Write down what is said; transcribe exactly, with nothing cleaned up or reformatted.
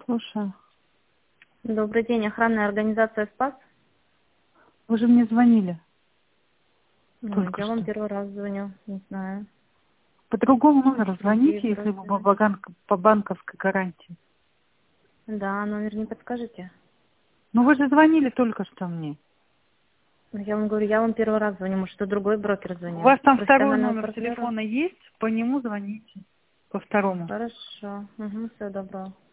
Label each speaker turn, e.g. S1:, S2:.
S1: Слушаю.
S2: Добрый день, охранная организация «Спас».
S1: Вы же мне звонили.
S2: Ну,
S1: Только
S2: я вам
S1: что.
S2: первый раз звоню, не знаю.
S1: По другому номеру звоните,
S2: Какие
S1: если вы по,
S2: просьбы?
S1: банк- по банковской гарантии.
S2: Да, номер не подскажете?
S1: Ну вы же звонили только что мне.
S2: Ну, я вам говорю, я вам первый раз звоню, может, что другой брокер
S1: У
S2: звонил.
S1: вас там второй
S2: Профессионального
S1: номер
S2: партнера?
S1: телефона есть? По нему звоните. По второму.
S2: Хорошо. Угу, всего доброго.